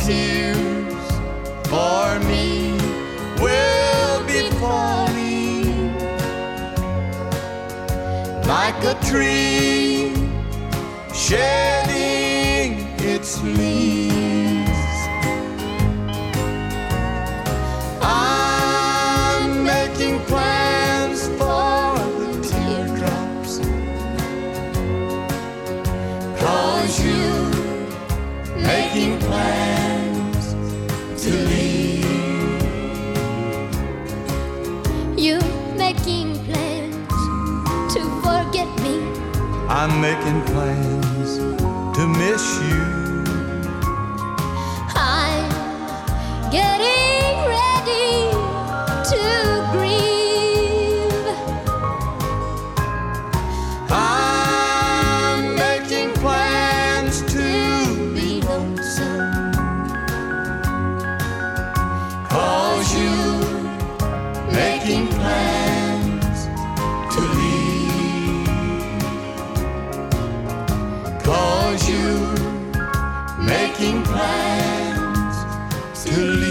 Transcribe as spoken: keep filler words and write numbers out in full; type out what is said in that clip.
tears for me will be falling like a tree shedding its leaves. I'm making plans for the teardrops, 'cause you're making plans to leave. You're making plans to forget me. I'm making plans to miss you. I'm getting ready to grieve. I'm making plans to be lonesome, 'cause you're making plans to leave. 'Cause you're making plans to leave.